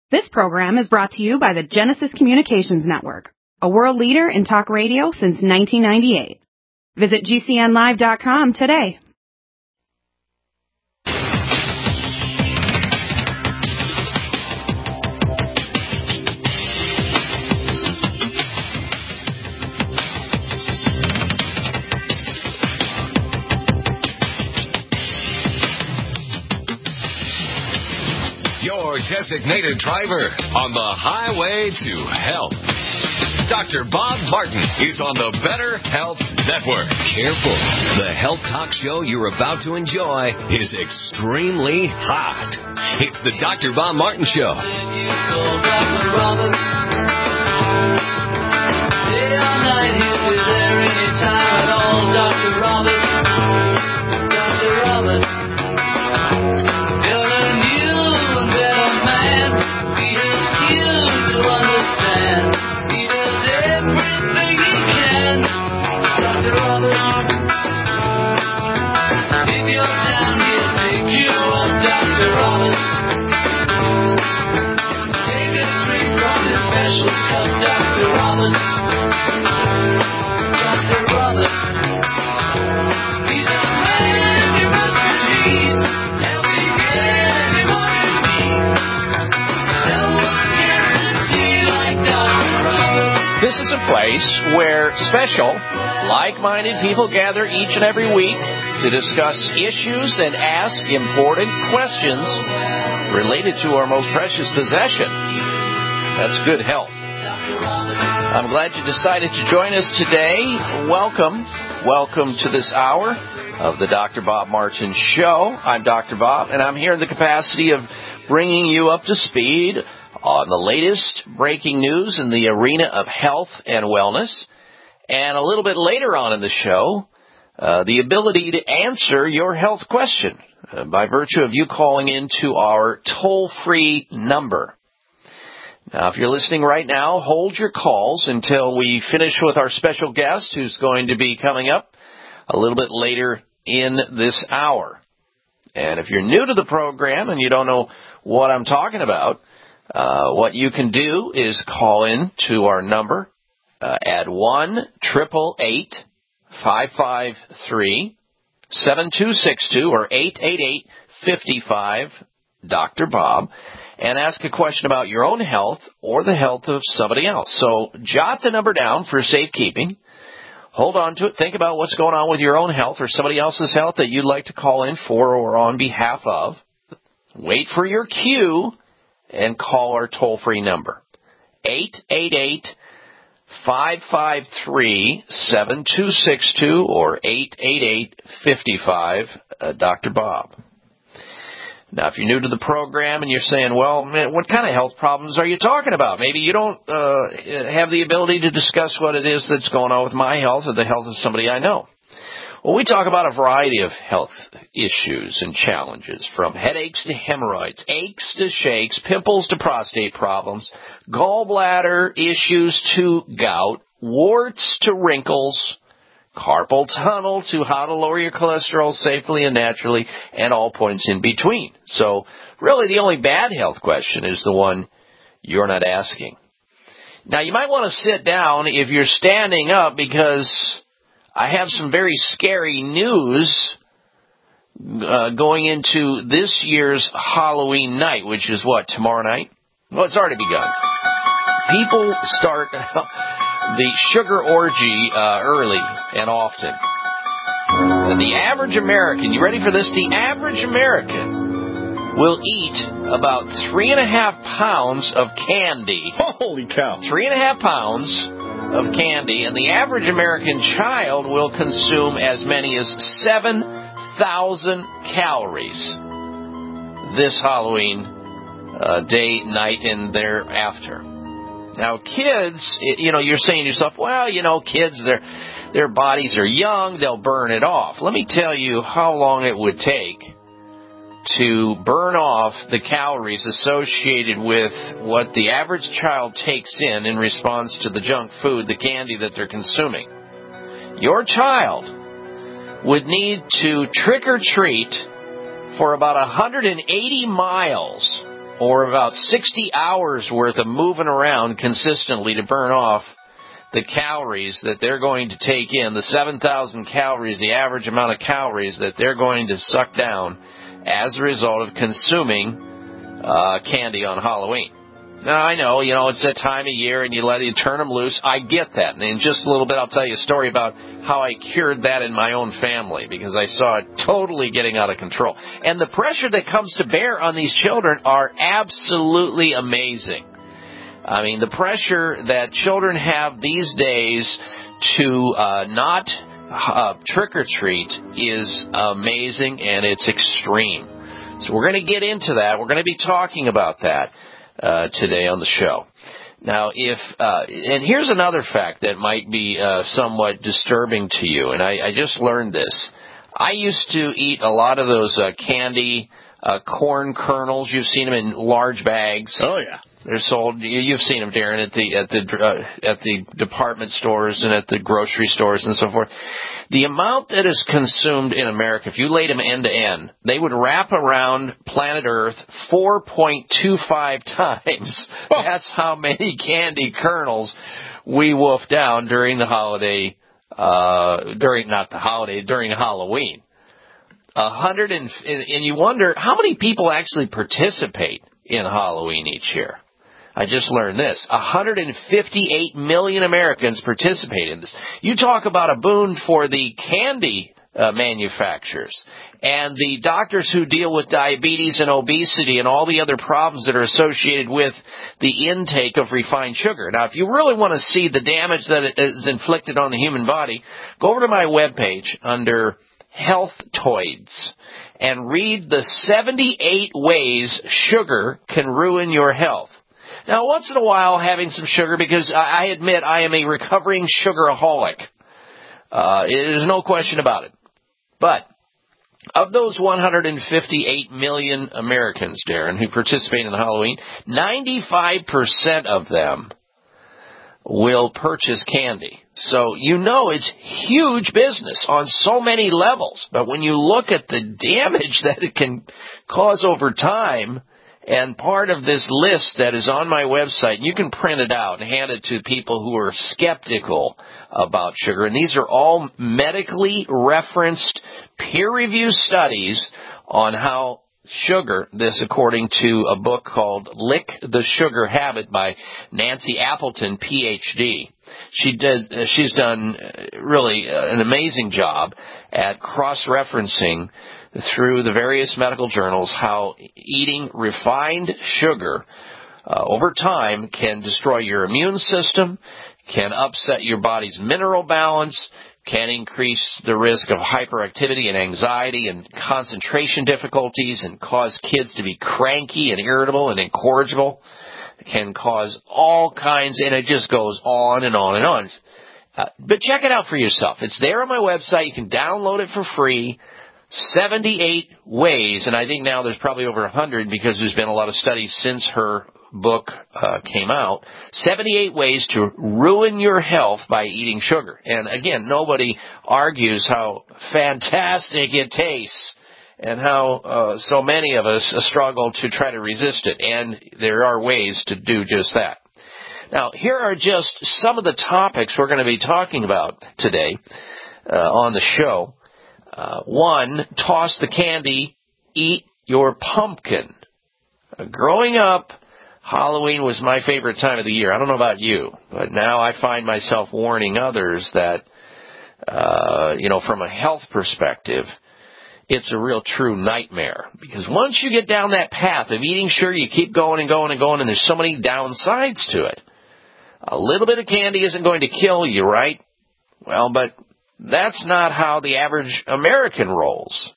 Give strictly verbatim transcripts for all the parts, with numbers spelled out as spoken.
This program is brought to you by the Genesis Communications Network, a world leader in talk radio since nineteen ninety-eight. Visit G C N live dot com today. Your designated driver on the highway to health. Doctor Bob Martin is on the Better Health Network. Careful. The health talk show you're about to enjoy is extremely hot. It's the Doctor Bob Martin Show. This is a place where special, like-minded people gather each and every week to discuss issues and ask important questions related to our most precious possession. That's good health. I'm glad you decided to join us today. Welcome. Welcome to this hour of the Doctor Bob Martin Show. I'm Doctor Bob, and I'm here in the capacity of bringing you up to speed on the latest breaking news in the arena of health and wellness. And a little bit later on in the show, uh, the ability to answer your health question uh, by virtue of you calling into our toll-free number. Now, if you're listening right now, hold your calls until we finish with our special guest who's going to be coming up a little bit later in this hour. And if you're new to the program and you don't know what I'm talking about, Uh, what you can do is call in to our number uh, at one triple eight five five three seven two six two or eight eight eight five five Doctor Bob and ask a question about your own health or the health of somebody else. So jot the number down for safekeeping. Hold on to it. Think about what's going on with your own health or somebody else's health that you'd like to call in for or on behalf of. Wait for your cue and call our toll-free number, eight eight eight five five three seven two six two or eight eight eight five five uh, Doctor Bob. Now, if you're new to the program and you're saying, well, man, what kind of health problems are you talking about? Maybe you don't uh, have the ability to discuss what it is that's going on with my health or the health of somebody I know. Well, we talk about a variety of health issues and challenges, from headaches to hemorrhoids, aches to shakes, pimples to prostate problems, gallbladder issues to gout, warts to wrinkles, carpal tunnel to how to lower your cholesterol safely and naturally, and all points in between. So really the only bad health question is the one you're not asking. Now, you might want to sit down if you're standing up, because I have some very scary news uh, going into this year's Halloween night, which is what, tomorrow night? Well, it's already begun. People start the sugar orgy uh, early and often. And the average American, you ready for this? The average American will eat about three and a half pounds of candy. Holy cow. Three and a half pounds of candy, and the average American child will consume as many as seven thousand calories this Halloween uh, day, night, and thereafter. Now, kids, you know, you're saying to yourself, well, you know, kids, their their bodies are young, they'll burn it off. Let me tell you how long it would take to burn off the calories associated with what the average child takes in in response to the junk food, the candy that they're consuming. Your child would need to trick or treat for about one hundred eighty miles or about sixty hours worth of moving around consistently to burn off the calories that they're going to take in, the seven thousand calories, the average amount of calories that they're going to suck down as a result of consuming uh, candy on Halloween. Now, I know, you know, it's that time of year and you let you turn them loose. I get that. And in just a little bit, I'll tell you a story about how I cured that in my own family because I saw it totally getting out of control. And the pressure that comes to bear on these children are absolutely amazing. I mean, the pressure that children have these days to uh, not uh, trick-or-treat is amazing and it's extreme. So we're going to get into that. We're going to be talking about that Uh, today on the show. Now, if uh, and here's another fact that might be uh, somewhat disturbing to you, and I, I just learned this. I used to eat a lot of those uh, candy uh, corn kernels. You've seen them in large bags. Oh yeah, they're sold. You've seen them, Darren, at the at the uh, at the department stores and at the grocery stores and so forth. The amount that is consumed in America, if you laid them end to end, they would wrap around planet Earth four point two five times. That's how many candy kernels we wolf down during the holiday, uh, during, not the holiday, during Halloween. A hundred and, and you wonder, how many people actually participate in Halloween each year? I just learned this. one hundred fifty-eight million Americans participate in this. You talk about a boon for the candy uh, manufacturers and the doctors who deal with diabetes and obesity and all the other problems that are associated with the intake of refined sugar. Now, if you really want to see the damage that is inflicted on the human body, go over to my webpage under Healthtoids and read the seventy-eight ways sugar can ruin your health. Now, once in a while, having some sugar, because I admit I am a recovering sugaraholic. Uh, there's no question about it. But of those one hundred fifty-eight million Americans, Darren, who participate in Halloween, ninety-five percent of them will purchase candy. So you know it's huge business on so many levels. But when you look at the damage that it can cause over time, and part of this list that is on my website, you can print it out and hand it to people who are skeptical about sugar. And these are all medically referenced peer-reviewed studies on how sugar, this according to a book called Lick the Sugar Habit by Nancy Appleton, P H D. She did, she's done really an amazing job at cross-referencing through the various medical journals how eating refined sugar uh, over time can destroy your immune system, can upset your body's mineral balance, can increase the risk of hyperactivity and anxiety and concentration difficulties and cause kids to be cranky and irritable and incorrigible. It can cause all kinds, and it just goes on and on and on. Uh, but check it out for yourself. It's there on my website. You can download it for free. seventy-eight ways, and I think now there's probably over one hundred because there's been a lot of studies since her book uh, came out. seventy-eight ways to ruin your health by eating sugar. And again, nobody argues how fantastic it tastes and how uh, so many of us struggle to try to resist it. And there are ways to do just that. Now, here are just some of the topics we're going to be talking about today uh, on the show. Uh, one, toss the candy, eat your pumpkin. Uh, growing up, Halloween was my favorite time of the year. I don't know about you, but now I find myself warning others that, uh, you know, from a health perspective, it's a real true nightmare. Because once you get down that path of eating sugar, you keep going and going and going, and there's so many downsides to it. A little bit of candy isn't going to kill you, right? Well, but that's not how the average American rolls.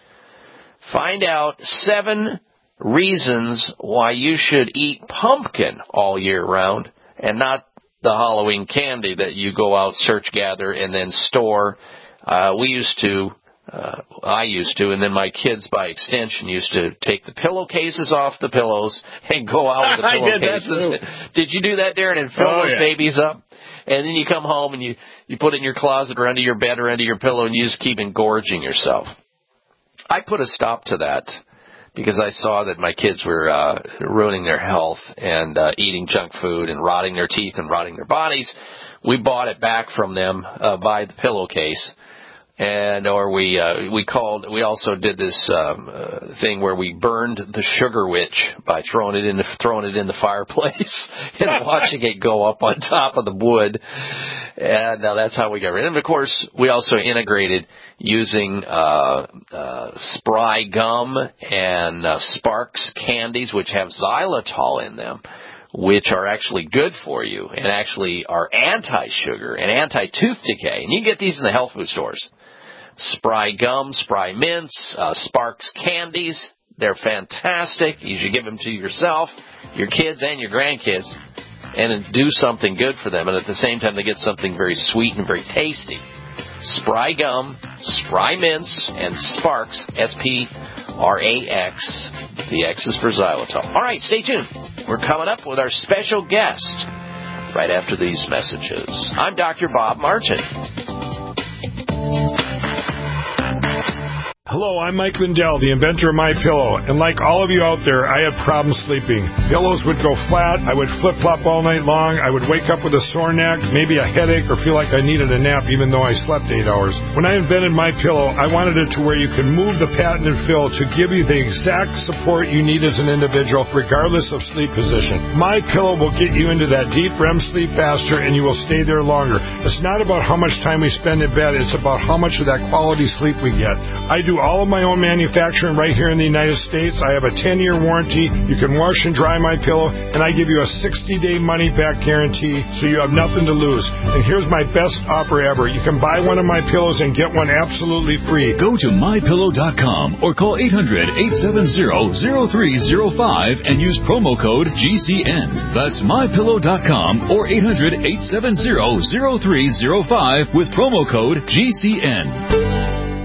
Find out seven reasons why you should eat pumpkin all year round and not the Halloween candy that you go out, search, gather, and then store. Uh, we used to, uh, I used to, and then my kids by extension used to take the pillowcases off the pillows and go out with the pillowcases. I did that too. Did you do that, Darren, and fill oh, those yeah. babies up? And then you come home and you, you put it in your closet or under your bed or under your pillow and you just keep engorging yourself. I put a stop to that because I saw that my kids were uh, ruining their health and uh, eating junk food and rotting their teeth and rotting their bodies. We bought it back from them uh, by the pillowcase. And or we uh, we called we also did this um, uh, thing where we burned the sugar witch by throwing it in the throwing it in the fireplace and watching it go up on top of the wood, and uh, that's how we got rid of it. And of course, we also integrated using uh, uh, Spry gum and uh, Sparks candies, which have xylitol in them, which are actually good for you and actually are anti-sugar and anti-tooth decay. And you can get these in the health food stores. Spry gum, Spry mints, uh, Sparks candies. They're fantastic. You should give them to yourself, your kids, and your grandkids, and do something good for them. And at the same time, they get something very sweet and very tasty. Spry gum, Spry mints, and Sparks, S P R A X. The X is for xylitol. All right, stay tuned. We're coming up with our special guest right after these messages. I'm Doctor Bob Martin. Hello, I'm Mike Lindell, the inventor of MyPillow, and like all of you out there, I had problems sleeping. Pillows would go flat, I would flip-flop all night long, I would wake up with a sore neck, maybe a headache, or feel like I needed a nap even though I slept eight hours. When I invented MyPillow, I wanted it to where you can move the patented fill to give you the exact support you need as an individual, regardless of sleep position. MyPillow will get you into that deep R E M sleep faster, and you will stay there longer. It's not about how much time we spend in bed, it's about how much of that quality sleep we get. I do all of my own manufacturing right here in the United States. I have a ten-year warranty. You can wash and dry my pillow, and I give you a sixty-day money-back guarantee, so you have nothing to lose. And here's my best offer ever. You can buy one of my pillows and get one absolutely free. Go to my pillow dot com or call eight hundred, eight seven zero, zero three zero five and use promo code G C N. That's my pillow dot com or eight hundred, eight seven zero, zero three zero five with promo code G C N.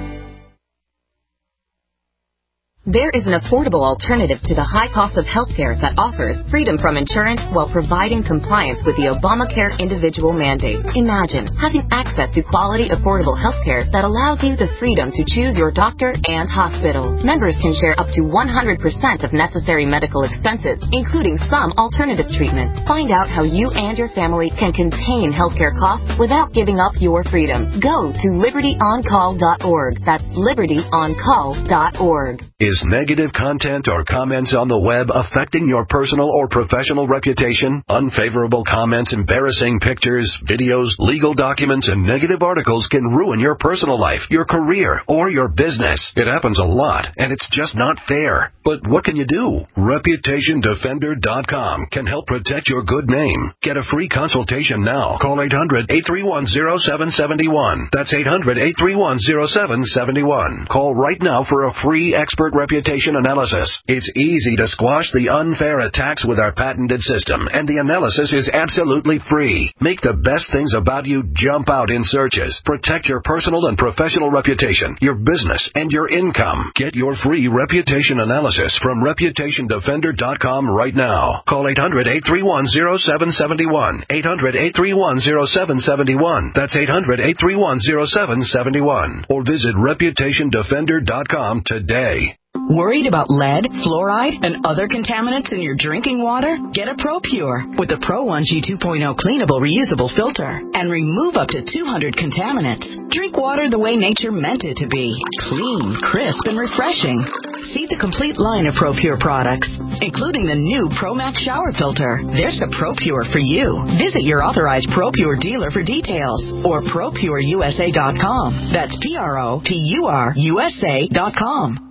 There is an affordable alternative to the high cost of healthcare that offers freedom from insurance while providing compliance with the Obamacare individual mandate. Imagine having access to quality, affordable healthcare that allows you the freedom to choose your doctor and hospital. Members can share up to one hundred percent of necessary medical expenses, including some alternative treatments. Find out how you and your family can contain healthcare costs without giving up your freedom. Go to liberty on call dot org. That's liberty on call dot org. Is negative content or comments on the web affecting your personal or professional reputation? Unfavorable comments, embarrassing pictures, videos, legal documents, and negative articles can ruin your personal life, your career, or your business. It happens a lot, and it's just not fair. But what can you do? reputation defender dot com can help protect your good name. Get a free consultation now. Call eight hundred, eight three one, zero seven seven one. That's eight hundred, eight three one, zero seven seven one. Call right now for a free expert reputation analysis. It's easy to squash the unfair attacks with our patented system, and the analysis is absolutely free. Make the best things about you jump out in searches. Protect your personal and professional reputation, your business, and your income. Get your free reputation analysis from reputation defender dot com right now. Call eight hundred, eight three one, zero seven seven one. eight hundred, eight three one, zero seven seven one. That's eight hundred, eight three one, zero seven seven one. Or visit reputation defender dot com today. Worried about lead, fluoride, and other contaminants in your drinking water? Get a ProPure with the Pro one G two point oh cleanable reusable filter and remove up to two hundred contaminants. Drink water the way nature meant it to be. Clean, crisp, and refreshing. See the complete line of ProPure products, including the new ProMax shower filter. There's a ProPure for you. Visit your authorized ProPure dealer for details or pro pure U S A dot com. That's P R O P U R U S A dot com.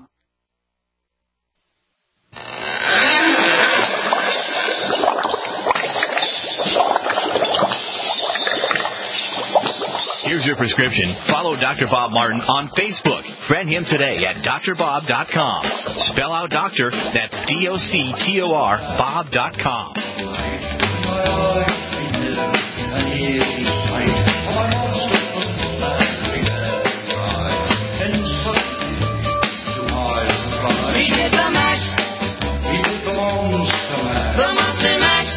Here's your prescription. Follow Doctor Bob Martin on Facebook. Friend him today at D R bob dot com. Spell out doctor, that's D O C T O R, bob dot com. We did the mash. We did the monster mash. The monster mash.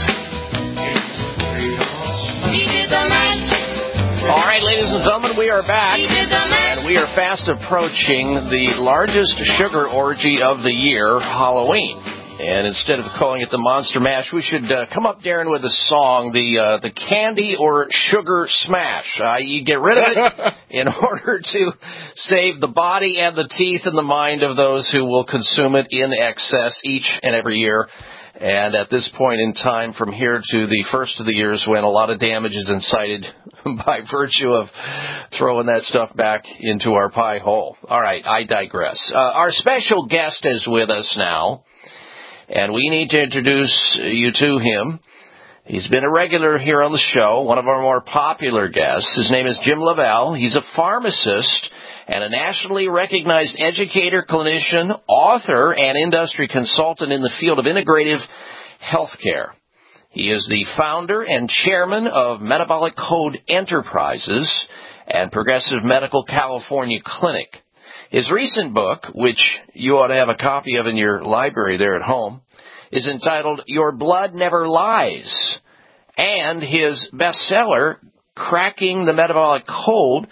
We did the mash. All right, ladies and gentlemen, we are back. We did the mash. And we We are fast approaching the largest sugar orgy of the year, Halloween. And instead of calling it the Monster Mash, we should uh, come up, Darren, with a song, the uh, the Candy or Sugar Smash. Uh, you get rid of it in order to save the body and the teeth and the mind of those who will consume it in excess each and every year. And at this point in time, from here to the first of the years when a lot of damage is incited by virtue of throwing that stuff back into our pie hole. All right, I digress. Uh, our special guest is with us now, and we need to introduce you to him. He's been a regular here on the show, one of our more popular guests. His name is Jim Lavelle. He's a pharmacist and a nationally recognized educator, clinician, author, and industry consultant in the field of integrative healthcare. He is the founder and chairman of Metabolic Code Enterprises and Progressive Medical California Clinic. His recent book, which you ought to have a copy of in your library there at home, is entitled Your Blood Never Lies. And his bestseller, Cracking the Metabolic Code,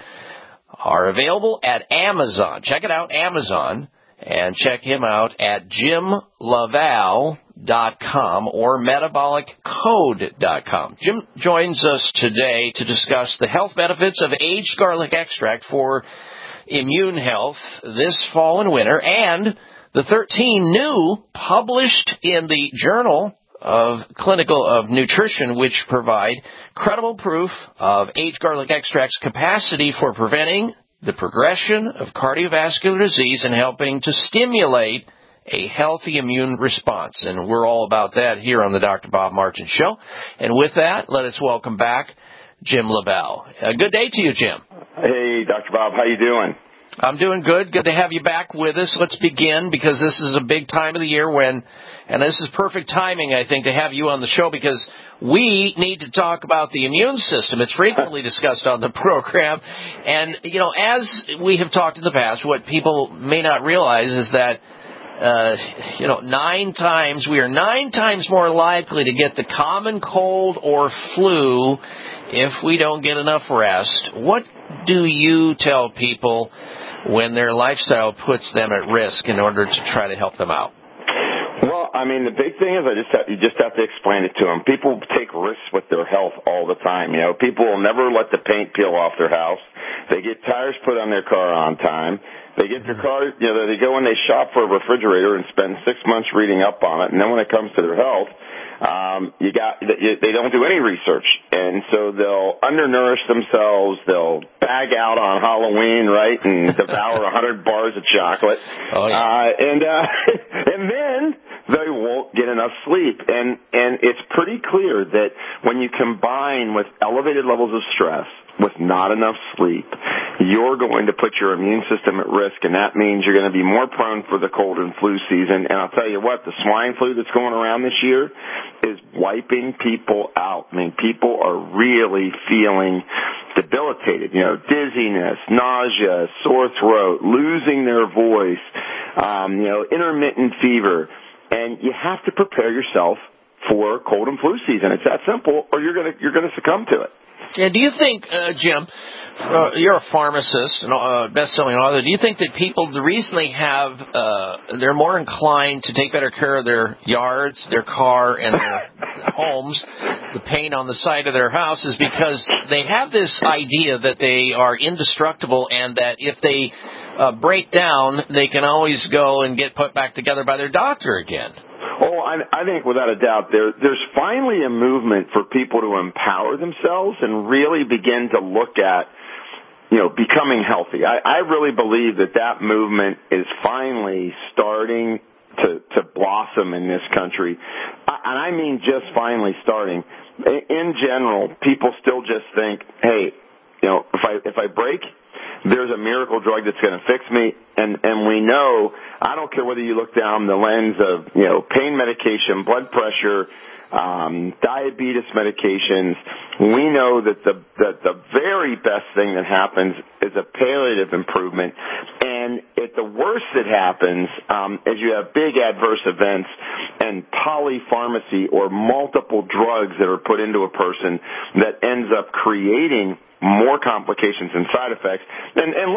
are available at Amazon. Check it out, Amazon, and check him out at jim lavelle dot com or metabolic code dot com. Jim joins us today to discuss the health benefits of aged garlic extract for immune health this fall and winter, and the thirteen new published in the Journal of Clinical of Nutrition, which provide credible proof of aged garlic extract's capacity for preventing the progression of cardiovascular disease and helping to stimulate a healthy immune response. And we're all about that here on the Doctor Bob Martin Show. And with that, let us welcome back Jim Lavelle. Uh, good day to you, Jim. Hey, Doctor Bob. How you doing? I'm doing good. Good to have you back with us. Let's begin, because this is a big time of the year when, and this is perfect timing, I think, to have you on the show, because we need to talk about the immune system. It's frequently discussed on the program. And, you know, as we have talked in the past, what people may not realize is that, uh, you know, nine times, we are nine times more likely to get the common cold or flu if we don't get enough rest. What do you tell people when their lifestyle puts them at risk in order to try to help them out? Well, I mean, the big thing is I just have, you just have to explain it to them. People take risks with their health all the time. You know, people will never let the paint peel off their house. They get tires put on their car on time. They get their car, you know, they go and they shop for a refrigerator and spend six months reading up on it. And then when it comes to their health, Um, you got, they don't do any research, and so they'll undernourish themselves, they'll bag out on Halloween, right, and devour a hundred bars of chocolate, oh, yeah. uh, and, uh, and then they won't get enough sleep, and, and it's pretty clear that when you combine with elevated levels of stress, with not enough sleep, you're going to put your immune system at risk, and that means you're going to be more prone for the cold and flu season. And I'll tell you what, the swine flu that's going around this year is wiping people out. I mean, people are really feeling debilitated, you know, dizziness, nausea, sore throat, losing their voice, um, you know, intermittent fever. And you have to prepare yourself for cold and flu season. It's that simple, or you're going to, you're going to succumb to it. Yeah, do you think, uh, Jim, uh, you're a pharmacist and uh, best-selling author, do you think that people recently have, uh, they're more inclined to take better care of their yards, their car, and their homes, the paint on the side of their house, is because they have this idea that they are indestructible and that if they uh, break down, they can always go and get put back together by their doctor again? Oh, I, I think without a doubt there, there's finally a movement for people to empower themselves and really begin to look at, you know, becoming healthy. I, I really believe that that movement is finally starting to, to blossom in this country. I, and I mean just finally starting. In general, people still just think, hey, you know, if I, if I break, there's a miracle drug that's going to fix me. And, and we know, I don't care whether you look down the lens of, you know, pain medication, blood pressure, um, diabetes medications, we know that the, that the very best thing that happens is a palliative improvement. And at the worst that happens, um, is you have big adverse events and polypharmacy or multiple drugs that are put into a person that ends up creating more complications and side effects. And, and look,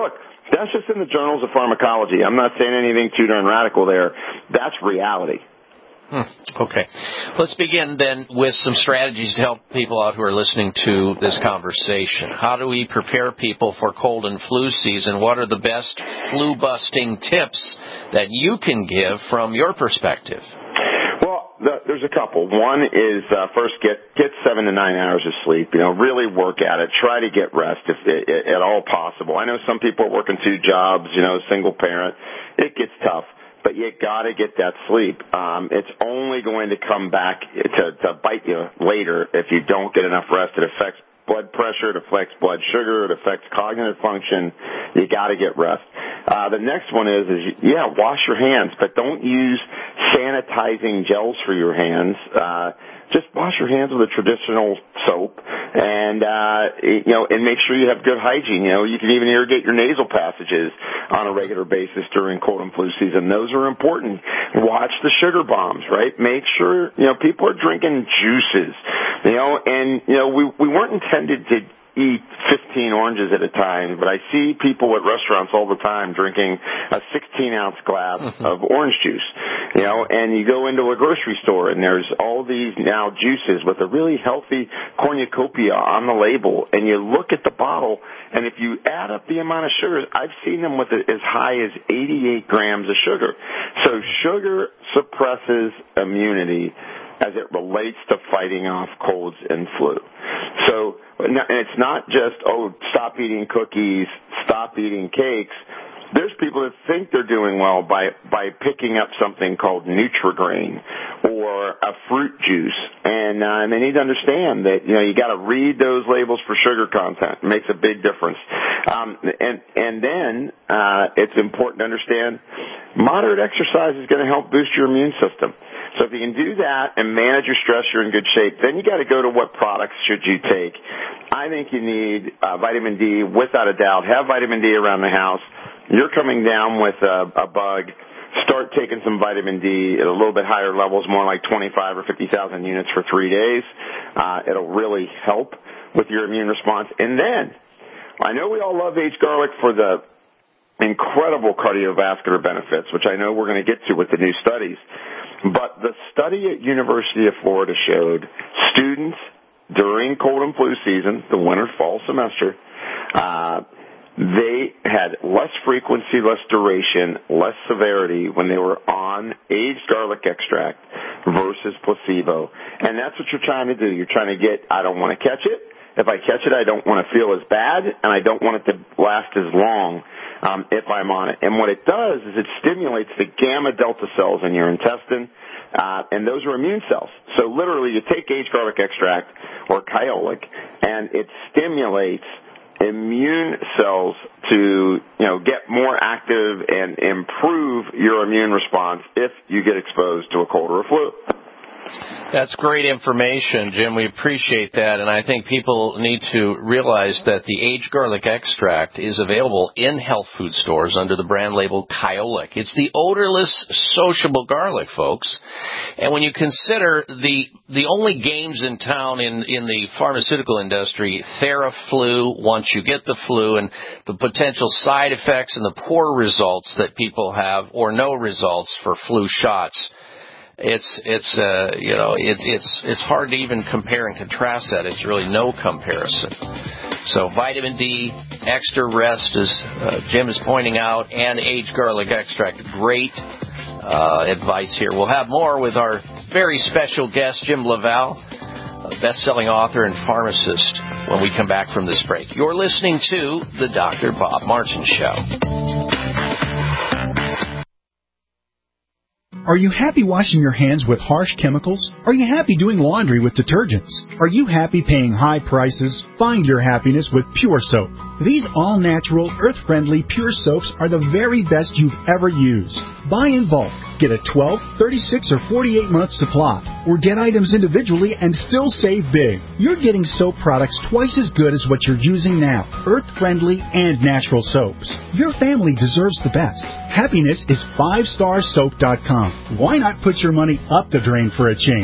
That's just in the journals of pharmacology. I'm not saying anything too darn radical there. That's reality. Hmm. Okay. Let's begin then with some strategies to help people out who are listening to this conversation. How do we prepare people for cold and flu season? What are the best flu-busting tips that you can give from your perspective? Well, the, there's a couple. One is uh, first get get seven to nine hours of sleep. You know, really work at it. Try to get rest if it, at all possible. I know some people are working two jobs. You know, single parent. It gets tough. But you got to get that sleep. Um, it's only going to come back to, to bite you later if you don't get enough rest. It affects blood pressure, it affects blood sugar, it affects cognitive function. You got to get rest. Uh, the next one is, is yeah, wash your hands, but don't use sanitizing gels for your hands. Uh, just wash your hands with a traditional soap, and uh, you know, and make sure you have good hygiene. You know, you can even irrigate your nasal passages on a regular basis during cold and flu season. Those are important. Watch the sugar bombs, right? Make sure, you know, people are drinking juices, you know, and you know, we we weren't intended to eat fifteen oranges at a time, but I see people at restaurants all the time drinking a sixteen ounce glass mm-hmm. of orange juice, you know, and you go into a grocery store and there's all these now juices with a really healthy cornucopia on the label, and you look at the bottle, and if you add up the amount of sugars, I've seen them with as high as eighty-eight grams of sugar. So sugar suppresses immunity as it relates to fighting off colds and flu. So, and it's not just, oh, stop eating cookies, stop eating cakes. There's people that think they're doing well by, by picking up something called Nutri-Grain or a fruit juice. And, uh, and they need to understand that, you know, you got to read those labels for sugar content. It makes a big difference. Um, and, and then, uh, it's important to understand moderate exercise is going to help boost your immune system. So if you can do that and manage your stress, you're in good shape. Then you got to go to what products should you take. I think you need uh, vitamin D without a doubt. Have vitamin D around the house. You're coming down with a, a bug. Start taking some vitamin D at a little bit higher levels, more like twenty-five or fifty thousand units for three days. Uh, it'll really help with your immune response. And then, I know we all love aged garlic for the incredible cardiovascular benefits, which I know we're going to get to with the new studies. But the study at University of Florida showed students during cold and flu season, the winter-fall semester, uh, they had less frequency, less duration, less severity when they were on aged garlic extract versus placebo. And that's what you're trying to do. You're trying to get, I don't want to catch it. If I catch it, I don't want to feel as bad, and I don't want it to last as long um, if I'm on it. And what it does is it stimulates the gamma delta cells in your intestine, uh, and those are immune cells. So literally, you take aged garlic extract or Kyolic, and it stimulates immune cells to, you know, get more active and improve your immune response if you get exposed to a cold or a flu. That's great information, Jim. We appreciate that, and I think people need to realize that the aged garlic extract is available in health food stores under the brand label Kyolic. It's the odorless, sociable garlic, folks. And when you consider the the only games in town in, in the pharmaceutical industry, Theraflu, once you get the flu, and the potential side effects and the poor results that people have or no results for flu shots, It's it's uh you know it's it's it's hard to even compare and contrast that. It's really no comparison. So vitamin D, extra rest, as uh, Jim is pointing out, and aged garlic extract. Great uh, advice here. We'll have more with our very special guest, Jim LaValle, a best-selling author and pharmacist, when we come back from this break. You're listening to the Doctor Bob Martin Show. Are you happy washing your hands with harsh chemicals? Are you happy doing laundry with detergents? Are you happy paying high prices? Find your happiness with Pure Soap. These all-natural, earth-friendly Pure Soaps are the very best you've ever used. Buy in bulk. Get a twelve, thirty-six, or forty-eight month supply. Or get items individually and still save big. You're getting soap products twice as good as what you're using now. Earth-friendly and natural soaps. Your family deserves the best. Happiness is five star soap dot com. Why not put your money up the drain for a change?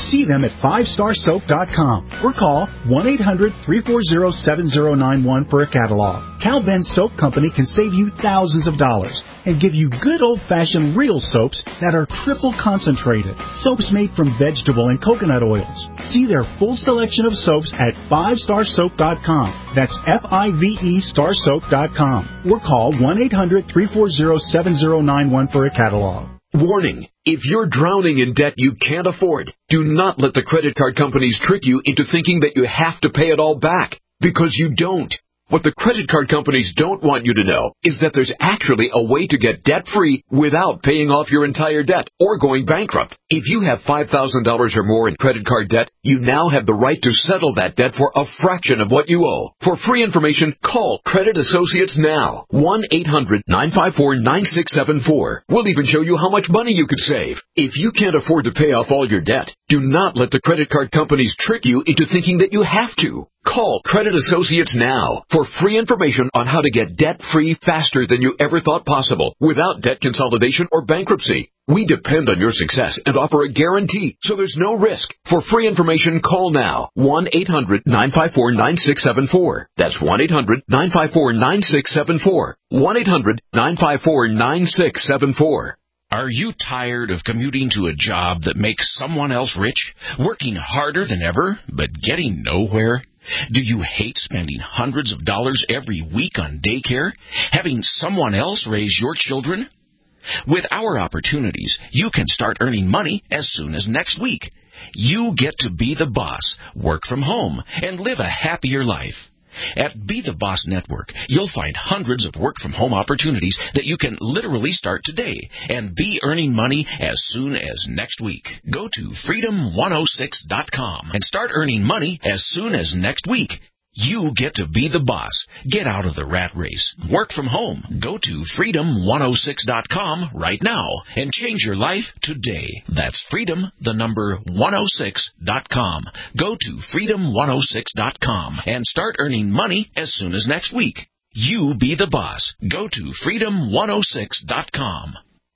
See them at five star soap dot com or call one eight hundred, three four zero, seven zero nine one for a catalog. Cal Ben Soap Company can save you thousands of dollars and give you good old-fashioned real soaps that are triple concentrated. Soaps made from vegetable and coconut oils. See their full selection of soaps at five star soap dot com. That's F I V E star soap dot com. Or call one eight hundred, three four zero, seven zero nine one for a catalog. Warning. If you're drowning in debt you can't afford, do not let the credit card companies trick you into thinking that you have to pay it all back, because you don't. What the credit card companies don't want you to know is that there's actually a way to get debt-free without paying off your entire debt or going bankrupt. If you have five thousand dollars or more in credit card debt, you now have the right to settle that debt for a fraction of what you owe. For free information, call Credit Associates now. one eight hundred, nine five four, nine six seven four. We'll even show you how much money you could save. If you can't afford to pay off all your debt, do not let the credit card companies trick you into thinking that you have to. Call Credit Associates now for free information on how to get debt-free faster than you ever thought possible without debt consolidation or bankruptcy. We depend on your success and offer a guarantee, so there's no risk. For free information, call now. one eight hundred, nine five four, nine six seven four. That's one eight hundred, nine five four, nine six seven four. one eight hundred, nine five four, nine six seven four. Are you tired of commuting to a job that makes someone else rich, working harder than ever, but getting nowhere? Do you hate spending hundreds of dollars every week on daycare, having someone else raise your children? With our opportunities, you can start earning money as soon as next week. You get to be the boss, work from home, and live a happier life. At Be the Boss Network, you'll find hundreds of work-from-home opportunities that you can literally start today and be earning money as soon as next week. Go to freedom one oh six dot com and start earning money as soon as next week. You get to be the boss. Get out of the rat race. Work from home. Go to freedom one oh six dot com right now and change your life today. That's freedom, the number one oh six dot com. Go to freedom one oh six dot com and start earning money as soon as next week. You be the boss. Go to freedom one oh six dot com.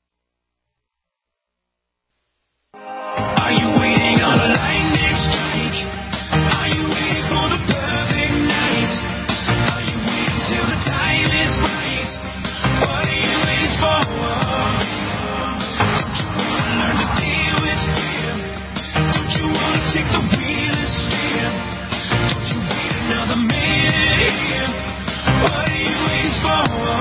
Are you waiting on a lightning strike? Are you waiting for the perfect night? Are you waiting till the time is right? What are you waiting for? Don't you want to learn to deal with fear? Don't you want to take the wheel and steer? Don't you wait another minute here? What are you waiting for?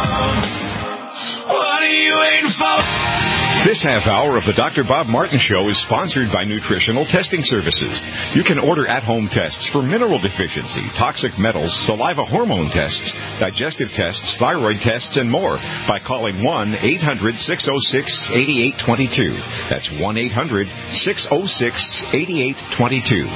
What are you waiting for? This half hour of the Doctor Bob Martin Show is sponsored by Nutritional Testing Services. You can order at-home tests for mineral deficiency, toxic metals, saliva hormone tests, digestive tests, thyroid tests, and more by calling one eight hundred, six oh six, eight eight two two. That's one eight hundred, six oh six, eight eight two two.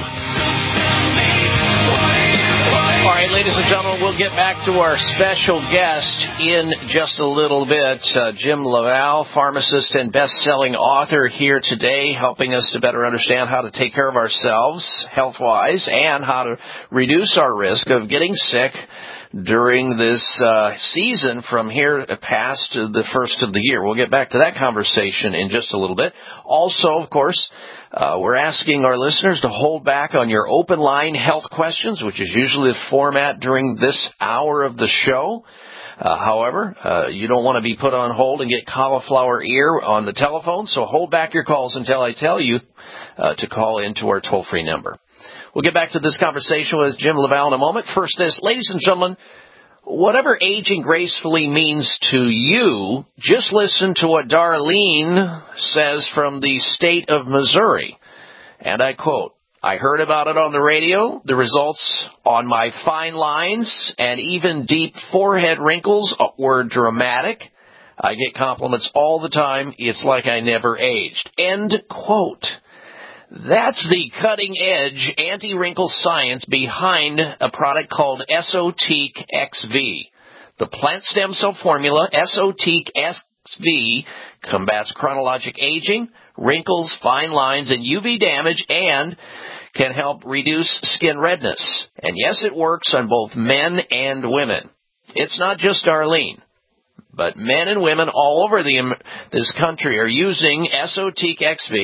All right, ladies and gentlemen, we'll get back to our special guest in just a little bit. Uh, Jim Laval, pharmacist and best-selling author, here today, helping us to better understand how to take care of ourselves health-wise and how to reduce our risk of getting sick during this uh, season from here past the first of the year. We'll get back to that conversation in just a little bit. Also, of course, Uh, we're asking our listeners to hold back on your open line health questions, which is usually the format during this hour of the show. Uh, however, uh, you don't want to be put on hold and get cauliflower ear on the telephone, so hold back your calls until I tell you uh, to call into our toll-free number. We'll get back to this conversation with Jim Laval in a moment. First, this, ladies and gentlemen, whatever aging gracefully means to you, just listen to what Darlene says from the state of Missouri. And I quote, "I heard about it on the radio. The results on my fine lines and even deep forehead wrinkles were dramatic. I get compliments all the time. It's like I never aged." End quote. That's the cutting-edge anti-wrinkle science behind a product called Esotique X V. The plant stem cell formula, Esotique X V, combats chronologic aging, wrinkles, fine lines, and U V damage, and can help reduce skin redness. And yes, it works on both men and women. It's not just Darlene, but men and women all over the, this country are using Esotique X V,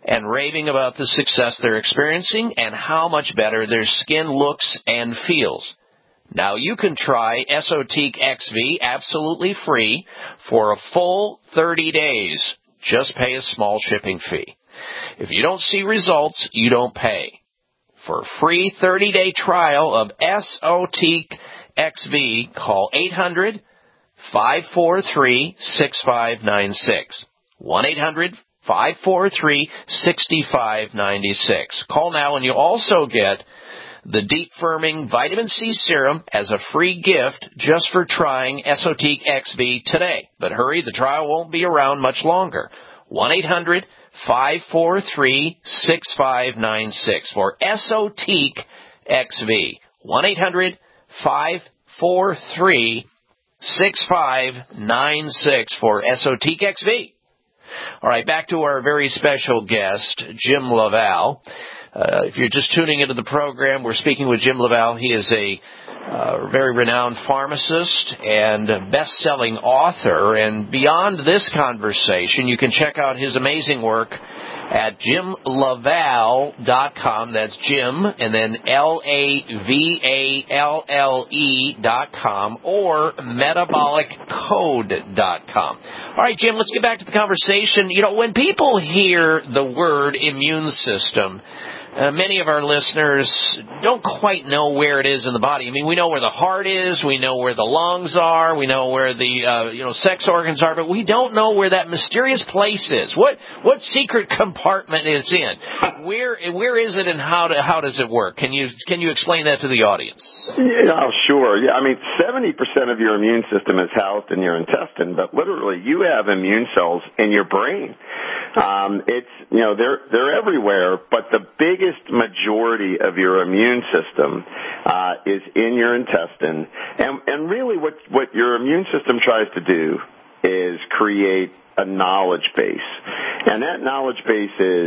and raving about the success they're experiencing and how much better their skin looks and feels. Now you can try Esotique X V absolutely free for a full thirty days. Just pay a small shipping fee. If you don't see results, you don't pay. For a free thirty-day trial of Esotique X V, call eight hundred, five four three, six five nine six. one eight hundred, five four three, six five nine six. Call now and you'll also get the Deep Firming Vitamin C Serum as a free gift just for trying Esotique X V today. But hurry, the trial won't be around much longer. one eight hundred, five four three, six five nine six for Esotique X V. one eight hundred, five four three, six five nine six for Esotique X V. All right, back to our very special guest, Jim LaValle. Uh, if you're just tuning into the program, we're speaking with Jim LaValle. He is a uh, very renowned pharmacist and best-selling author. And beyond this conversation, you can check out his amazing work at jim lavalle dot com. That's Jim, and then L A V A L L E dot com, or metabolic code dot com. All right, Jim, let's get back to the conversation. You know, when people hear the word immune system, Uh, many of our listeners don't quite know where it is in the body. I mean, we know where the heart is, we know where the lungs are, we know where the uh, you know sex organs are, but we don't know where that mysterious place is. What what secret compartment it's in? Where where is it, and how do, how does it work? Can you can you explain that to the audience? Yeah, oh, sure. Yeah, I mean, seventy percent of your immune system is housed in your intestine, but literally, you have immune cells in your brain. Um, it's you know they're they're everywhere, but the biggest majority of your immune system uh, is in your intestine, and and really, what what your immune system tries to do is create a knowledge base, and that knowledge base is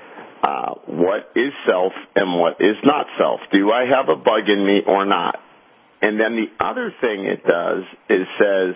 uh, what is self and what is not self. Do I have a bug in me or not? And then the other thing it does is says,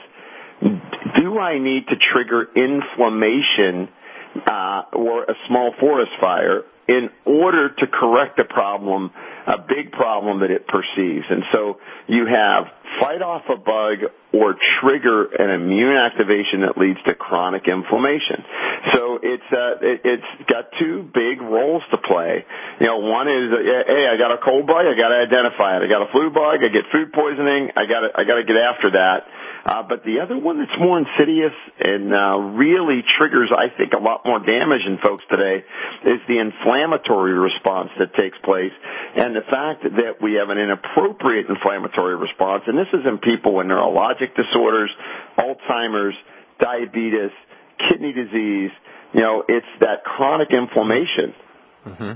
do I need to trigger inflammation uh, or a small forest fire in order to correct a problem, a big problem that it perceives? And so you have fight off a bug or trigger an immune activation that leads to chronic inflammation. So it's uh, it, it's got two big roles to play. You know, one is, uh, hey, I got a cold bug, I got to identify it. I got a flu bug, I get food poisoning, I got to I got to get after that. Uh, but the other one that's more insidious and uh, really triggers, I think, a lot more damage in folks today is the inflammatory response that takes place, and the fact that we have an inappropriate inflammatory response, and this is in people with neurologic disorders, Alzheimer's, diabetes, kidney disease. You know, it's that chronic inflammation. Mm-hmm.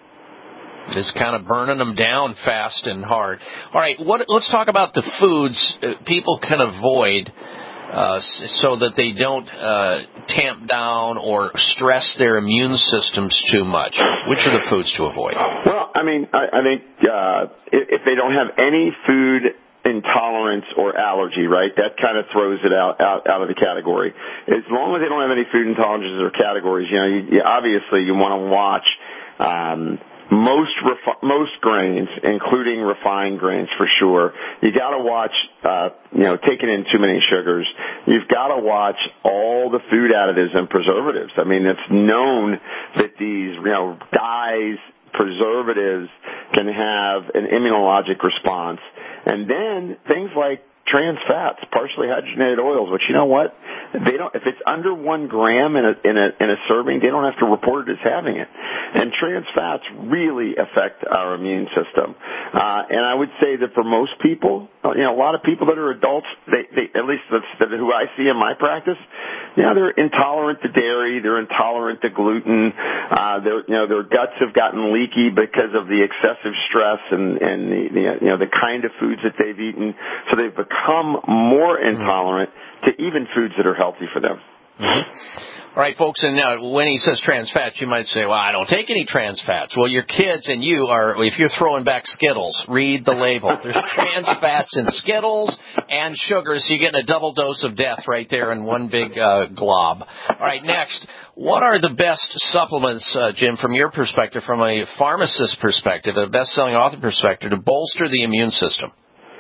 It's kind of burning them down fast and hard. All right, what, let's talk about the foods uh, people can avoid uh, so that they don't uh, tamp down or stress their immune systems too much. Which are the foods to avoid? Well, I mean, I, I think uh, if, if they don't have any food intolerance or allergy, right, that kind of throws it out, out, out of the category. As long as they don't have any food intolerances or categories, you know, you, you, obviously you want to watch um, most refi- most grains, including refined grains for sure. You got to watch, uh, you know, taking in too many sugars. You've got to watch all the food additives and preservatives. I mean, it's known that these, you know, dyes, preservatives can have an immunologic response. And then things like trans fats, partially hydrogenated oils, which, you know what, they don't, if it's under one gram in a, in a, in a serving, they don't have to report it as having it. And trans fats really affect our immune system. Uh, and I would say that for most people, you know, a lot of people that are adults, they, they at least that's, that's who I see in my practice, you know, they're intolerant to dairy, they're intolerant to gluten, uh, they're, you know, their guts have gotten leaky because of the excessive stress and, and the, the, you know, the kind of foods that they've eaten. So they've become more intolerant to even foods that are healthy for them. Mm-hmm. All right, folks, and now when he says trans fats, you might say, well, I don't take any trans fats. Well, your kids and you are, if you're throwing back Skittles, read the label. There's trans fats in Skittles and sugar, so you're getting a double dose of death right there in one big uh, glob. All right, next, what are the best supplements, uh, Jim, from your perspective, from a pharmacist perspective, a best-selling author perspective, to bolster the immune system?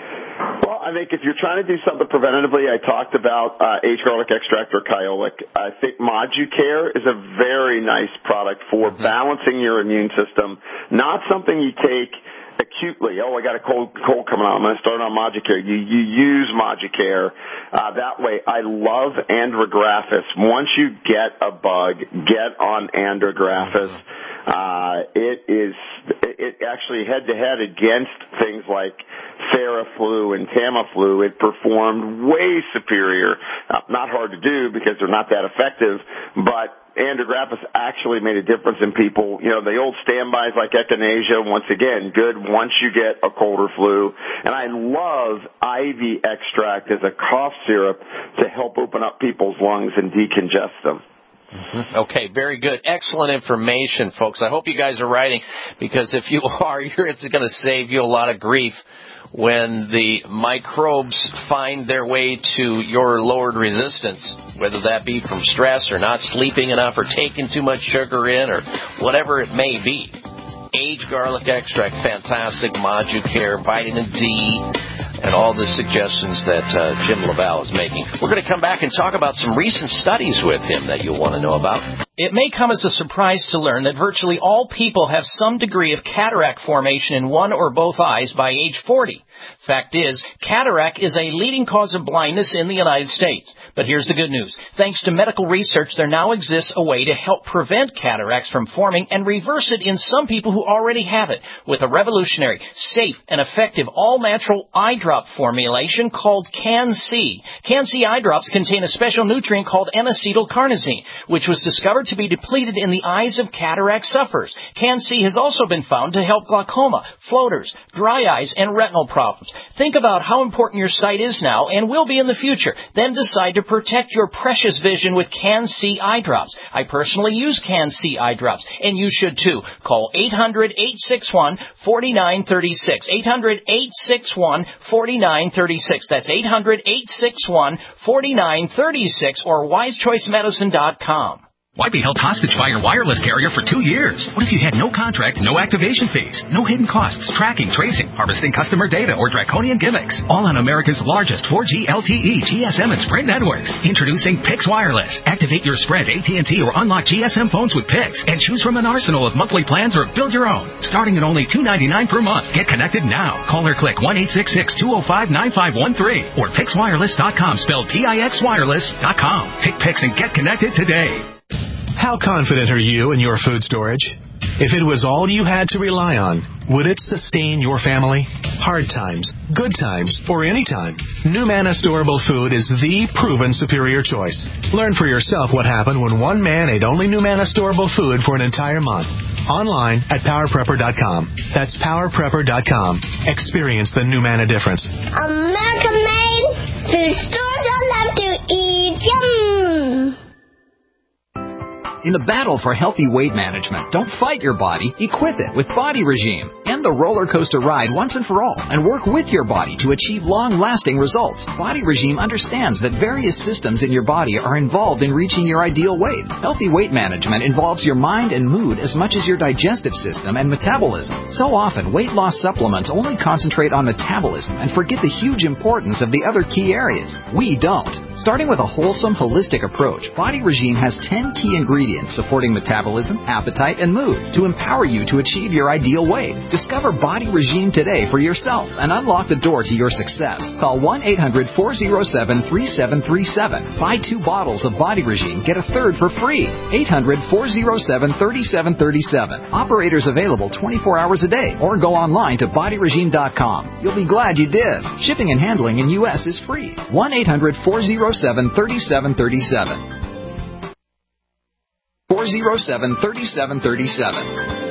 I think if you're trying to do something preventatively, I talked about uh, aged garlic extract or Kyolic. I think Moducare is a very nice product for mm-hmm. balancing your immune system, not something you take acutely. Oh, I got a cold cold coming on. I'm going to start on Moducare. You you use Moducare. Uh, that way, I love Andrographis. Once you get a bug, get on Andrographis. Uh, it is it actually head to head against things like Theraflu and Tamiflu. It performed way superior. Uh, not hard to do because they're not that effective, but Andrographis actually made a difference in people. You know, the old standbys like echinacea, once again, good once you get a cold or flu. And I love ivy extract as a cough syrup to help open up people's lungs and decongest them. Mm-hmm. Okay, very good. Excellent information, folks. I hope you guys are writing, because if you are, you're, it's going to save you a lot of grief when the microbes find their way to your lowered resistance, whether that be from stress or not sleeping enough or taking too much sugar in or whatever it may be. Aged garlic extract, fantastic. Moducare, vitamin D, and all the suggestions that uh, Jim LaValle is making. We're going to come back and talk about some recent studies with him that you'll want to know about. It may come as a surprise to learn that virtually all people have some degree of cataract formation in one or both eyes by age forty. Fact is, cataract is a leading cause of blindness in the United States. But here's the good news. Thanks to medical research, there now exists a way to help prevent cataracts from forming and reverse it in some people who already have it with a revolutionary, safe, and effective all-natural eye drop formulation called Can-C. Can-C eye drops contain a special nutrient called N-acetylcarnosine, which was discovered to be depleted in the eyes of cataract sufferers. Can-C has also been found to help glaucoma, floaters, dry eyes, and retinal problems. Think about how important your sight is now and will be in the future. Then decide to protect your precious vision with Can-C eye drops. I personally use Can-C eye drops, and you should too. Call eight hundred, eight six one, four nine three six. eight hundred, eight six one, four nine three six. That's eight hundred, eight six one, four nine three six or wise choice medicine dot com. Why be held hostage by your wireless carrier for two years? What if you had no contract, no activation fees, no hidden costs, tracking, tracing, harvesting customer data, or draconian gimmicks? All on America's largest four G L T E, G S M, and Sprint networks. Introducing Pix Wireless. Activate your Sprint, A T and T, or unlock G S M phones with Pix, and choose from an arsenal of monthly plans or build your own. Starting at only two ninety-nine per month. Get connected now. Call or click one eight six six, two oh five, nine five one three or pix wireless dot com, spelled P I X wireless dot com. Pick Pix and get connected today. How confident are you in your food storage? If it was all you had to rely on, would it sustain your family? Hard times, good times, or any time, NuManna Storable Food is the proven superior choice. Learn for yourself what happened when one man ate only NuManna Storable Food for an entire month. Online at power prepper dot com. That's power prepper dot com. Experience the NuManna difference. American made food stores I love to eat. Yum! In the battle for healthy weight management, don't fight your body, equip it with Body Regime. End the roller coaster ride once and for all and work with your body to achieve long-lasting results. Body Regime understands that various systems in your body are involved in reaching your ideal weight. Healthy weight management involves your mind and mood as much as your digestive system and metabolism. So often, weight loss supplements only concentrate on metabolism and forget the huge importance of the other key areas. We don't. Starting with a wholesome, holistic approach, Body Regime has ten key ingredients supporting metabolism, appetite, and mood to empower you to achieve your ideal weight. Discover Body Regime today for yourself and unlock the door to your success. Call one eight hundred, four oh seven, three seven three seven. Buy two bottles of Body Regime, get a third for free. eight hundred, four oh seven, three seven three seven. Operators available twenty-four hours a day or go online to body regime dot com. You'll be glad you did. Shipping and handling in U S is free. one eight hundred, four oh seven, three seven three seven. four oh seven, three seven three seven.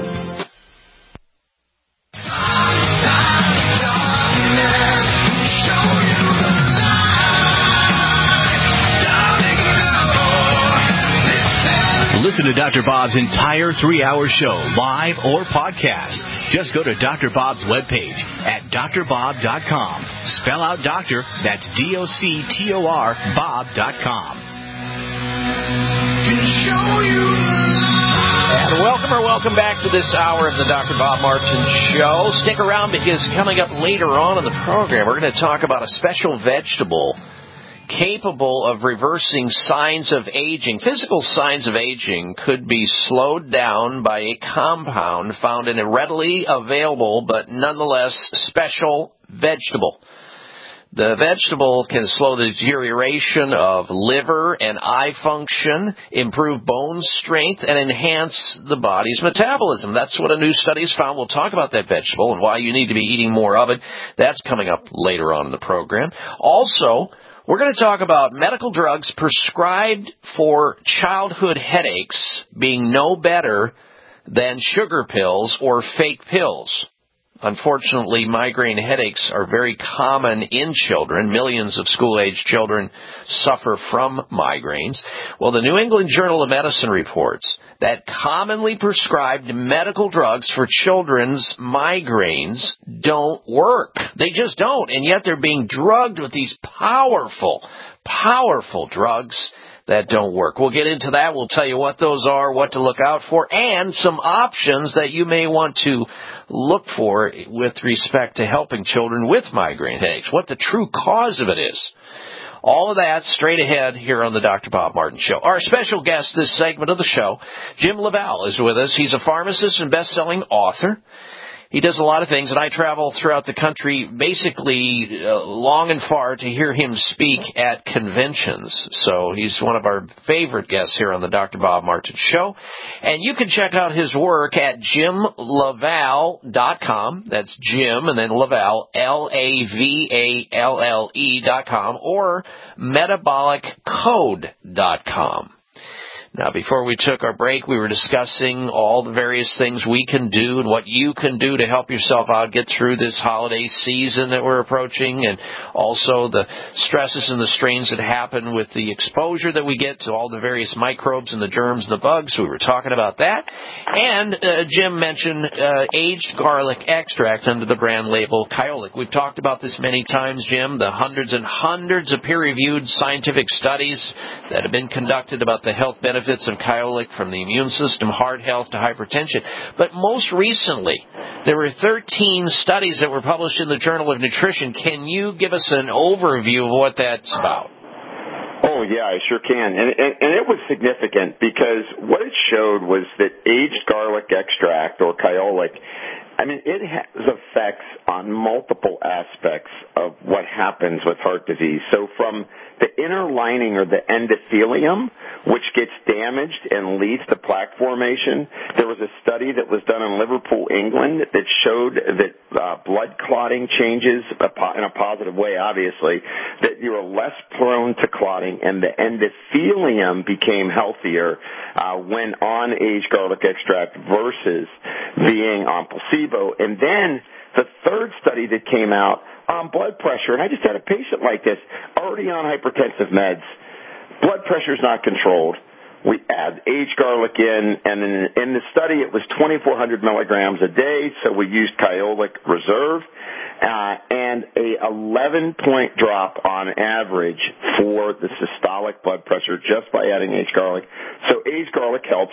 listen to Doctor Bob's entire three-hour show, live or podcast, just go to Doctor Bob's webpage at d r bob dot com. Spell out doctor, that's D O C T O R, bob dot com. And welcome or welcome back to this hour of the Doctor Bob Martin Show. Stick around because coming up later on in the program, we're going to talk about a special vegetable capable of reversing signs of aging. Physical signs of aging could be slowed down by a compound found in a readily available but nonetheless special vegetable. The vegetable can slow the deterioration of liver and eye function, improve bone strength, and enhance the body's metabolism. That's what a new study has found. We'll talk about that vegetable and why you need to be eating more of it. That's coming up later on in the program. Also, we're going to talk about medical drugs prescribed for childhood headaches being no better than sugar pills or fake pills. Unfortunately, migraine headaches are very common in children. Millions of school-age children suffer from migraines. Well, the New England Journal of Medicine reports that commonly prescribed medical drugs for children's migraines don't work. They just don't, and yet they're being drugged with these powerful, powerful drugs that don't work. We'll get into that. We'll tell you what those are, what to look out for, and some options that you may want to look for with respect to helping children with migraine headaches, what the true cause of it is. All of that straight ahead here on the Doctor Bob Martin Show. Our special guest this segment of the show, Jim LaValle, is with us. He's a pharmacist and best-selling author. He does a lot of things, and I travel throughout the country basically uh, long and far to hear him speak at conventions. So he's one of our favorite guests here on the Doctor Bob Martin Show. And you can check out his work at jim lavalle dot com. That's Jim and then LaValle, L A V A L L E dot com, or metabolic code dot com. Now, before we took our break, we were discussing all the various things we can do and what you can do to help yourself out, get through this holiday season that we're approaching, and also the stresses and the strains that happen with the exposure that we get to all the various microbes and the germs and the bugs. We were talking about that. And uh, Jim mentioned uh, aged garlic extract under the brand label Kyolic. We've talked about this many times, Jim, the hundreds and hundreds of peer-reviewed scientific studies that have been conducted about the health benefits of Kyolic, from the immune system, heart health, to hypertension. But most recently, there were thirteen studies that were published in the Journal of Nutrition. Can you give us an overview of what that's about? Oh, yeah, I sure can. And, and, and it was significant because what it showed was that aged garlic extract, or Kyolic, I mean, it has effects on multiple aspects of what happens with heart disease. So from the inner lining, or the endothelium, which gets damaged and leads to plaque formation, there was a study that was done in Liverpool, England, that showed that uh, blood clotting changes in a positive way, obviously, that you are less prone to clotting, and the endothelium became healthier uh, when on aged garlic extract versus being on placebo. And then the third study that came out on blood pressure, and I just had a patient like this, already on hypertensive meds, blood pressure's not controlled. We add aged garlic in, and in, in the study it was twenty-four hundred milligrams a day, so we used Kyolic Reserve, uh, and a eleven point drop on average for the systolic blood pressure just by adding aged garlic. So aged garlic helps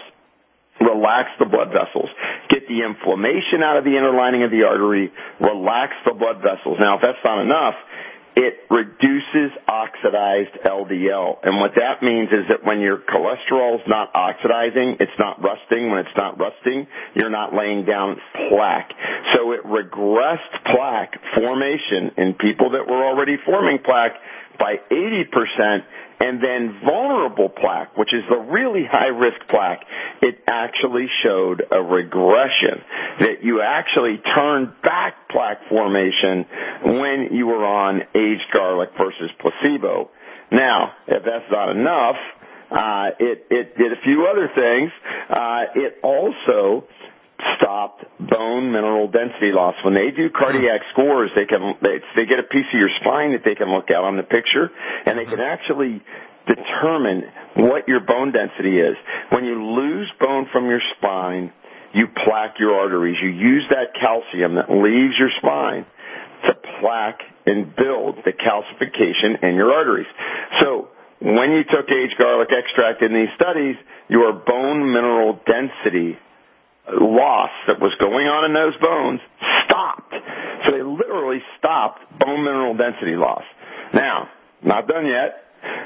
relax the blood vessels, get the inflammation out of the inner lining of the artery, relax the blood vessels. Now, if that's not enough, it reduces oxidized L D L. And what that means is that when your cholesterol is not oxidizing, it's not rusting. When it's not rusting, you're not laying down plaque. So it regressed plaque formation in people that were already forming plaque by eighty percent, and then vulnerable plaque, which is the really high-risk plaque, it actually showed a regression, that you actually turned back plaque formation when you were on aged garlic versus placebo. Now, if that's not enough, uh, it, it did a few other things. Uh, it also stopped bone mineral density loss. When they do cardiac scores, they can they, they get a piece of your spine that they can look at on the picture, and they can actually determine what your bone density is. When you lose bone from your spine, you plaque your arteries. You use that calcium that leaves your spine to plaque and build the calcification in your arteries. So when you took aged garlic extract in these studies, your bone mineral density loss that was going on in those bones stopped. So they literally stopped bone mineral density loss. Now, not done yet.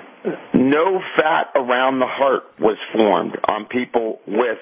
No fat around the heart was formed on people with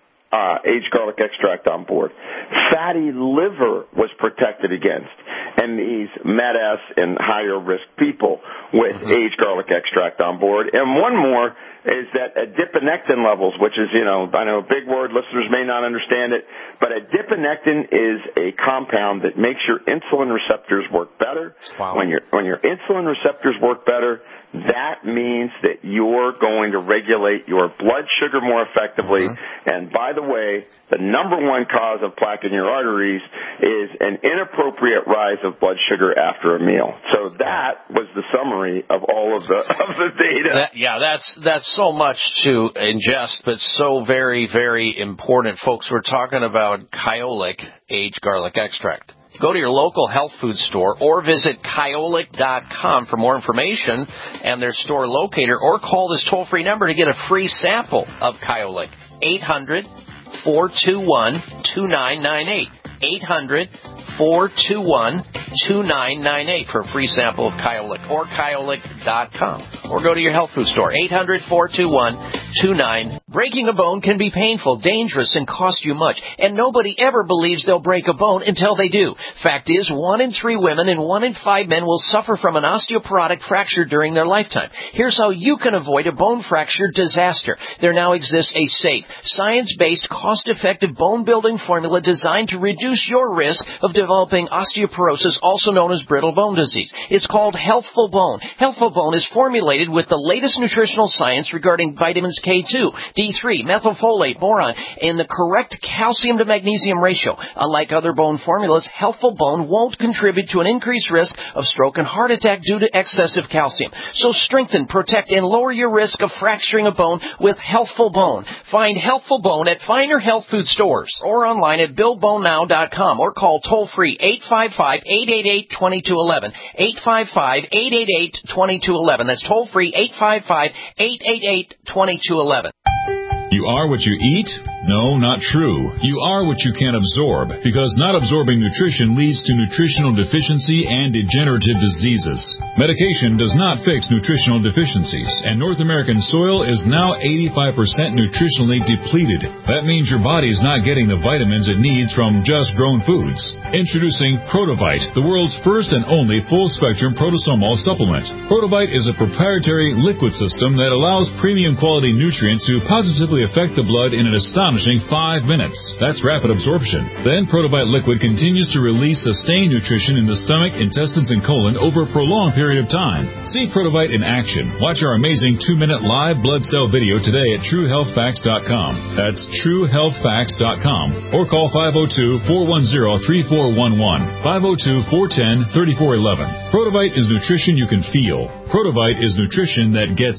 uh, aged garlic extract on board. Fatty liver was protected against in these Med-S and higher risk people with mm-hmm. aged garlic extract on board. And one more is that adiponectin levels, which is, you know, I know a big word, listeners may not understand it, but adiponectin is a compound that makes your insulin receptors work better. Wow. When your when your insulin receptors work better, that means that you're going to regulate your blood sugar more effectively. Mm-hmm. And by the way, the number one cause of plaque in your arteries is an inappropriate rise of blood sugar after a meal. So that was the summary of all of the of the data. That, yeah, that's that's so much to ingest, but so very, very important, folks. We're talking about Kyolic aged garlic extract. Go to your local health food store or visit kyolic dot com for more information and their store locator, or call this toll-free number to get a free sample of Kyolic. eight hundred, four two one, two nine nine eight. eight hundred, four two one, two nine nine eight for a free sample of Kyolic, or kyolic dot com. Or go to your health food store, eight hundred, four two one, two nine. Breaking a bone can be painful, dangerous, and cost you much, and nobody ever believes they'll break a bone until they do. Fact is, one in three women and one in five men will suffer from an osteoporotic fracture during their lifetime. Here's how you can avoid a bone fracture disaster. There now exists a safe, science-based, cost-effective bone-building formula designed to reduce your risk of developing osteoporosis, also known as brittle bone disease. It's called Healthful Bone. Healthful Bone is formulated with the latest nutritional science regarding vitamins K two, D three, methylfolate, boron, and the correct calcium to magnesium ratio. Unlike other bone formulas, Healthful Bone won't contribute to an increased risk of stroke and heart attack due to excessive calcium. So strengthen, protect, and lower your risk of fracturing a bone with Healthful Bone. Find Healthful Bone at finer health food stores or online at build bone now dot com, or call toll-free eight five five, eight eight eight, two two one one, eight five five, eight eight eight, two two one one. That's toll-free eight five five, eight eight eight, two two one one. You are what you eat? No, not true. You are what you can absorb, because not absorbing nutrition leads to nutritional deficiency and degenerative diseases. Medication does not fix nutritional deficiencies, and North American soil is now eighty-five percent nutritionally depleted. That means your body is not getting the vitamins it needs from just grown foods. Introducing Protovite, the world's first and only full-spectrum protosomal supplement. Protovite is a proprietary liquid system that allows premium quality nutrients to positively affect the blood in an astonishing five minutes. That's rapid absorption. Then Protovite liquid continues to release sustained nutrition in the stomach, intestines, and colon over a prolonged period of time. See Protovite in action. Watch our amazing two-minute live blood cell video today at true health facts dot com. That's true health facts dot com. Or call five oh two, four one zero, three four one one, five oh two, four one zero, three four one one. Protovite is nutrition you can feel. Protovite is nutrition that gets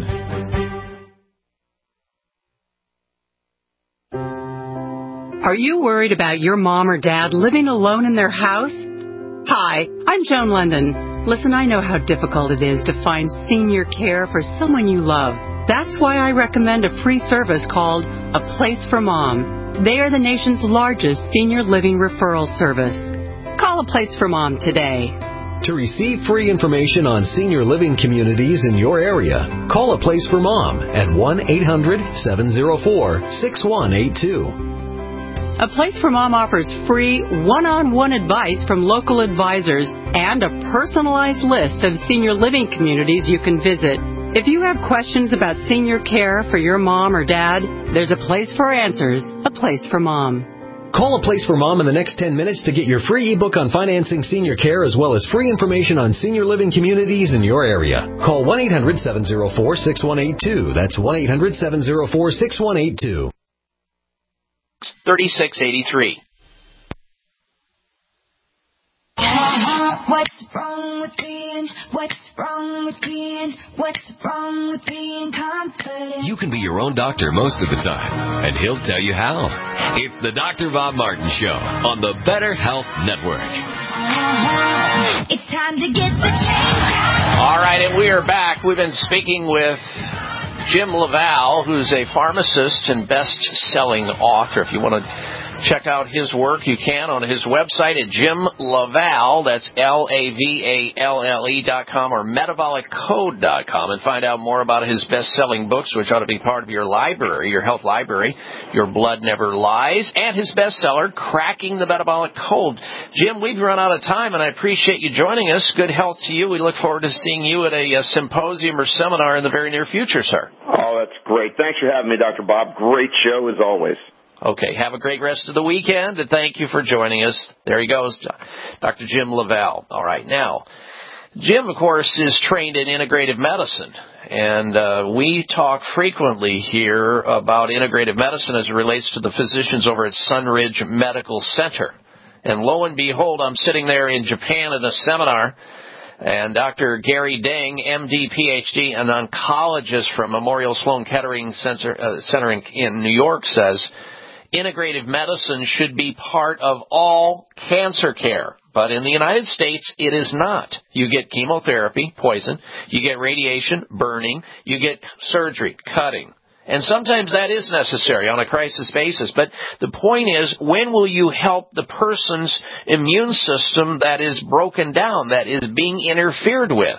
in. Are you worried about your mom or dad living alone in their house? Hi, I'm Joan London. Listen, I know how difficult it is to find senior care for someone you love. That's why I recommend a free service called A Place for Mom. They are the nation's largest senior living referral service. Call A Place for Mom today. To receive free information on senior living communities in your area, call A Place for Mom at one eight hundred, seven oh four, six one eight two. A Place for Mom offers free one-on-one advice from local advisors and a personalized list of senior living communities you can visit. If you have questions about senior care for your mom or dad, there's a place for answers. A Place for Mom. Call A Place for Mom in the next ten minutes to get your free ebook on financing senior care, as well as free information on senior living communities in your area. Call one eight hundred, seven oh four, six one eight two. That's one eight hundred, seven oh four, six one eight two. thirty-six eighty-three. wrong, what's wrong with being, what's wrong with being, what's wrong with being confident? You can be your own doctor most of the time, and he'll tell you how. It's the Doctor Bob Martin Show on the Better Health Network. It's time to get the change out. All right, and we are back. We've been speaking with Jim LaValle, who's a pharmacist and best-selling author. If you want to check out his work, you can on his website at Jim LaValle, that's L A V A L L E dot com, or metabolic code dot com, and find out more about his best-selling books, which ought to be part of your library, your health library, Your Blood Never Lies, and his bestseller, Cracking the Metabolic Code. Jim, we've run out of time, and I appreciate you joining us. Good health to you. We look forward to seeing you at a, a symposium or seminar in the very near future, sir. Oh, that's great. Thanks for having me, Doctor Bob. Great show as always. Okay, have a great rest of the weekend, and thank you for joining us. There he goes, Doctor Jim LaValle. All right, now, Jim, of course, is trained in integrative medicine, and uh, we talk frequently here about integrative medicine as it relates to the physicians over at Sunridge Medical Center. And lo and behold, I'm sitting there in Japan at a seminar, and Doctor Gary Deng, M D, P H D, an oncologist from Memorial Sloan Kettering Center, uh, Center in, in New York, says integrative medicine should be part of all cancer care. But in the United States, it is not. You get chemotherapy, poison. You get radiation, burning. You get surgery, cutting. And sometimes that is necessary on a crisis basis. But the point is, when will you help the person's immune system that is broken down, that is being interfered with?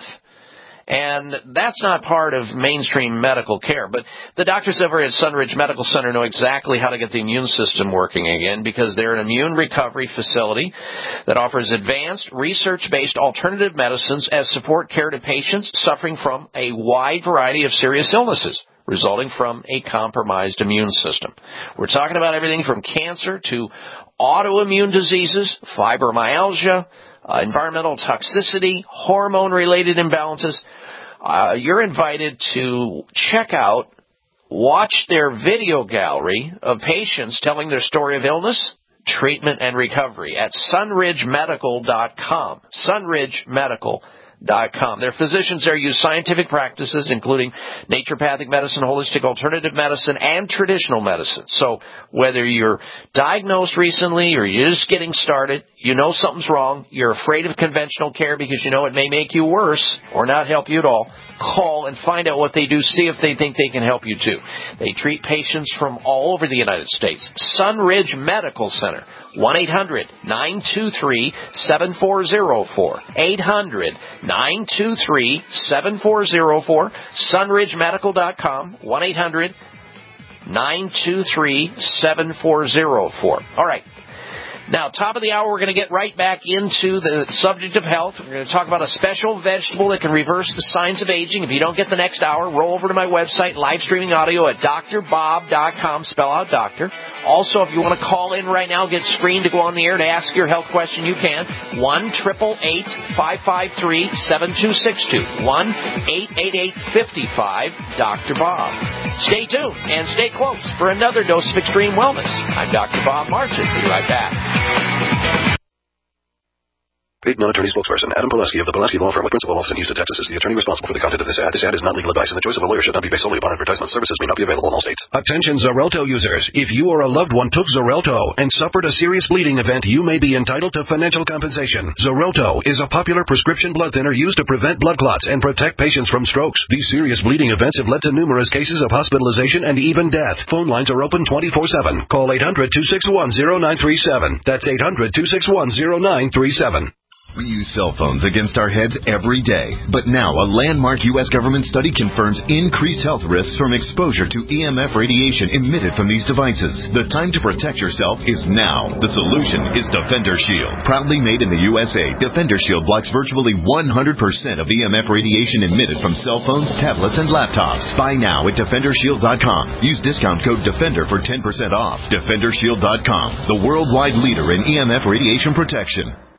And that's not part of mainstream medical care. But the doctors over at Sunridge Medical Center know exactly how to get the immune system working again, because they're an immune recovery facility that offers advanced, research-based alternative medicines as support care to patients suffering from a wide variety of serious illnesses resulting from a compromised immune system. We're talking about everything from cancer to autoimmune diseases, fibromyalgia, Uh, environmental toxicity, hormone-related imbalances. Uh, you're invited to check out, watch their video gallery of patients telling their story of illness, treatment, and recovery at sunridge medical dot com. sunridge medical dot com. Their physicians there use scientific practices, including naturopathic medicine, holistic alternative medicine, and traditional medicine. So whether you're diagnosed recently or you're just getting started, you know something's wrong, you're afraid of conventional care because you know it may make you worse or not help you at all, call and find out what they do, see if they think they can help you too. They treat patients from all over the United States. Sunridge Medical Center, one eight hundred nine two three seven four zero four, eight hundred nine two three seven four zero four, sunridge medical dot com, one eight hundred nine two three seven four zero four. All right. Now, top of the hour, we're going to get right back into the subject of health. We're going to talk about a special vegetable that can reverse the signs of aging. If you don't get the next hour, roll over to my website, live streaming audio at dr bob dot com, spell out doctor. Also, if you want to call in right now, get screened to go on the air to ask your health question, you can. one eight eight eight, five five three, seven two six two. one eight eight eight, five five, Doctor Bob. Stay tuned and stay close for another dose of extreme wellness. I'm Doctor Bob Martin. Be right back. Paid non-attorney spokesperson Adam Pulaski of the Pulaski Law Firm with principal office in Houston, Texas is the attorney responsible for the content of this ad. This ad is not legal advice, and the choice of a lawyer should not be based solely upon advertisement. Services may not be available in all states. Attention Xarelto users. If you or a loved one took Xarelto and suffered a serious bleeding event, you may be entitled to financial compensation. Xarelto is a popular prescription blood thinner used to prevent blood clots and protect patients from strokes. These serious bleeding events have led to numerous cases of hospitalization and even death. Phone lines are open twenty-four seven. Call eight hundred two six one zero nine three seven. That's eight hundred two six one zero nine three seven. We use cell phones against our heads every day. But now a landmark U S government study confirms increased health risks from exposure to E M F radiation emitted from these devices. The time to protect yourself is now. The solution is Defender Shield. Proudly made in the U S A, Defender Shield blocks virtually one hundred percent of E M F radiation emitted from cell phones, tablets, and laptops. Buy now at defender shield dot com. Use discount code DEFENDER for ten percent off. defender shield dot com, the worldwide leader in E M F radiation protection.